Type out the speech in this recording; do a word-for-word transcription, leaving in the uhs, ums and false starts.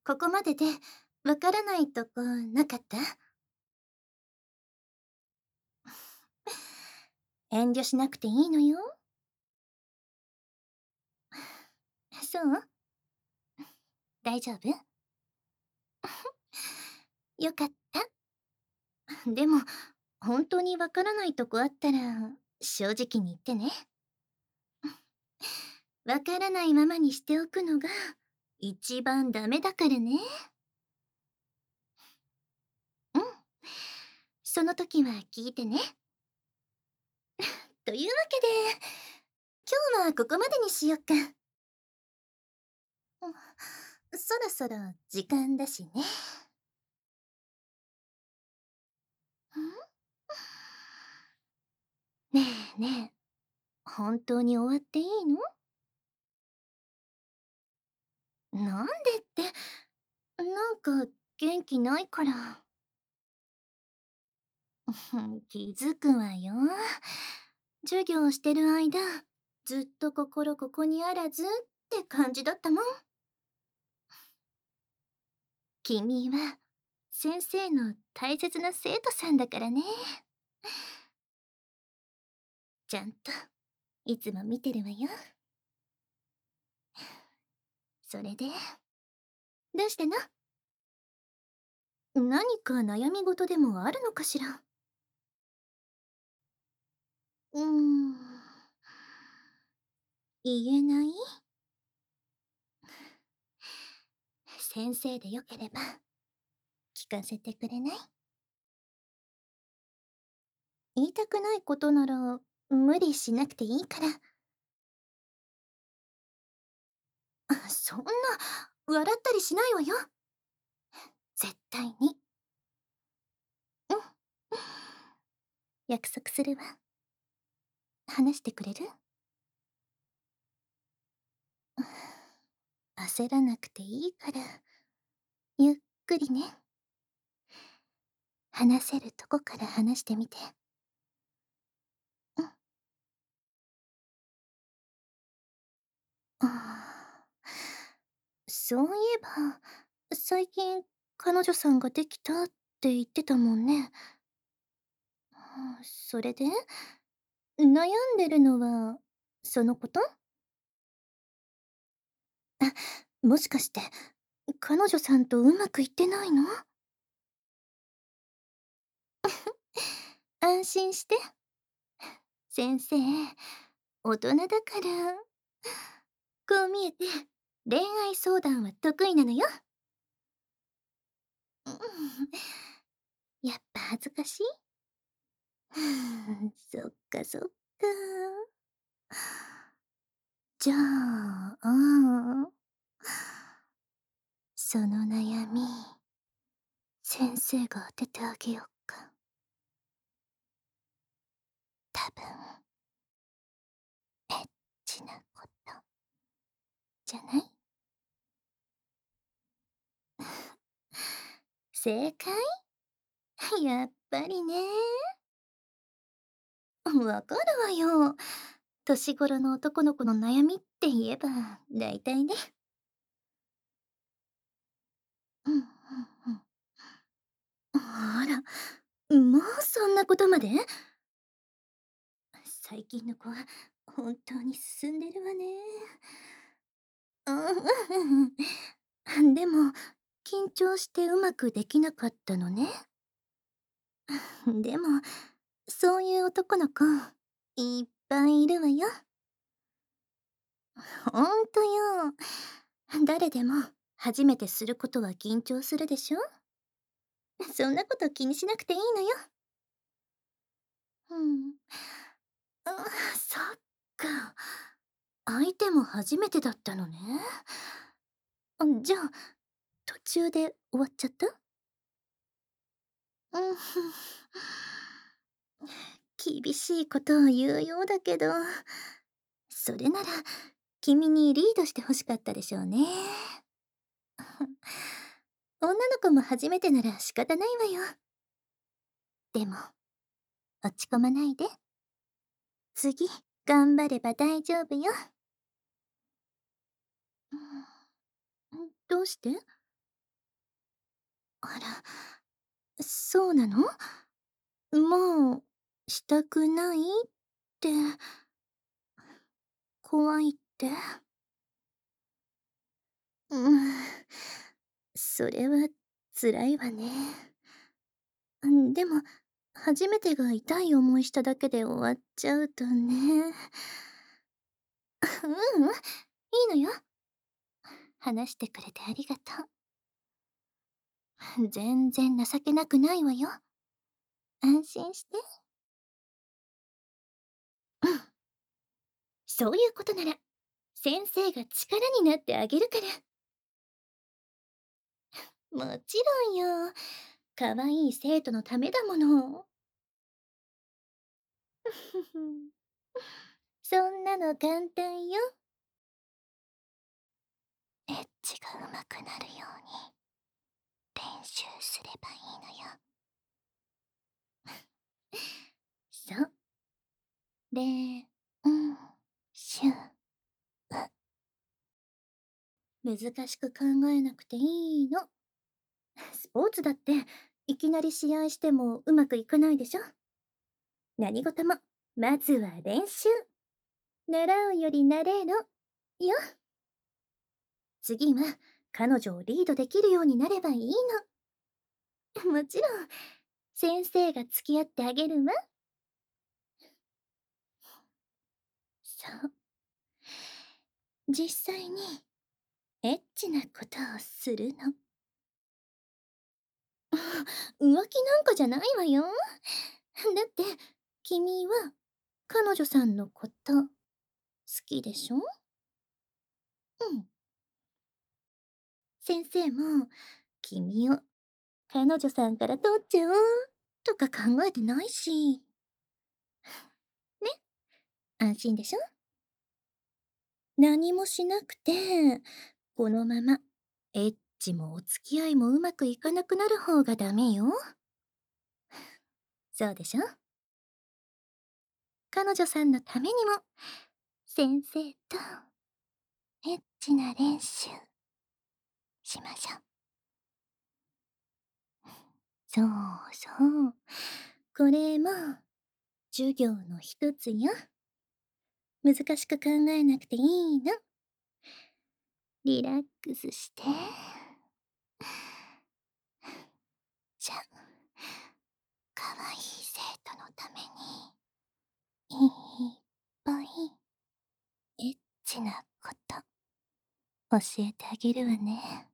ここまででわからないとこなかった？遠慮しなくていいのよ。そう？大丈夫？よかった。でも、本当にわからないとこあったら、正直に言ってね。わからないままにしておくのが、一番ダメだからね。うん。その時は聞いてね。というわけで、今日はここまでにしよっか。うん、そろそろ時間だしね。んねえねえ、本当に終わっていいの？なんでって、なんか元気ないから。気づくわよ。授業してる間、ずっと心ここにあらずって感じだったもん。君は先生の大切な生徒さんだからね。ちゃんといつも見てるわよ。それで、どうしたの？何か悩み事でもあるのかしら？うーん、言えない？先生でよければ聞かせてくれない？言いたくないことなら無理しなくていいから。あ、そんな、笑ったりしないわよ。絶対に。うん。約束するわ。話してくれる？焦らなくていいから、ゆっくりね。話せるとこから話してみて。うん。ああ、そういえば、最近彼女さんができたって言ってたもんね。うん、それで悩んでるのは、そのこと？あ、もしかして、彼女さんとうまくいってないの？安心して。先生、大人だから。こう見えて、恋愛相談は得意なのよ。うん、やっぱ恥ずかしい？そっかそっか。じゃあ、その悩み、先生が当ててあげよっか。多分、エッチなこと、じゃない？正解？やっぱりね。わかるわよ。年頃の男の子の悩みって言えば、だいたいね。うんうんうん。あら、もうそんなことまで？最近の子は本当に進んでるわね。うんうん。でも、緊張してうまくできなかったのね。でも、そういう男の子、いっぱいいるわよ。ほんとよ。誰でも初めてすることは緊張するでしょ？そんなこと気にしなくていいのよ。うん。あ、そっか。相手も初めてだったのね。ん、じゃあ、途中で終わっちゃった？うん、厳しいことを言うようだけど、それなら君にリードして欲しかったでしょうね。女の子も初めてなら仕方ないわよ。でも、落ち込まないで。次、頑張れば大丈夫よ。うん、どうして？ あら、そうなの？もう、したくないって、怖いって。うん、それは辛いわね。うん、でも、初めてが痛い思いしただけで終わっちゃうとね。ううん、いいのよ。話してくれてありがとう。全然情けなくないわよ。安心して。うん、そういうことなら、先生が力になってあげるから。もちろんよ。可愛い生徒のためだもの。そんなの簡単よ。エッチが上手くなるように練習すればいいのよ。そう。れんしゅう。難しく考えなくていいの。スポーツだっていきなり試合してもうまくいかないでしょ。何事もまずは練習。習うより慣れろよ。次は彼女をリードできるようになればいいの。もちろん先生が付き合ってあげるわ。そう。実際にエッチなことをするの。浮気なんかじゃないわよ。だって君は彼女さんのこと好きでしょ？うん。先生も君を彼女さんから取っちゃおうとか考えてないし。ね、安心でしょ？何もしなくて、このままエッチもお付き合いもうまくいかなくなる方がダメよ。そうでしょ？彼女さんのためにも先生とエッチな練習しましょう。そうそう。これも授業の一つよ。難しく考えなくていいの。リラックスして。じゃあ、かわいい生徒のためにいっぱいエッチなこと教えてあげるわね。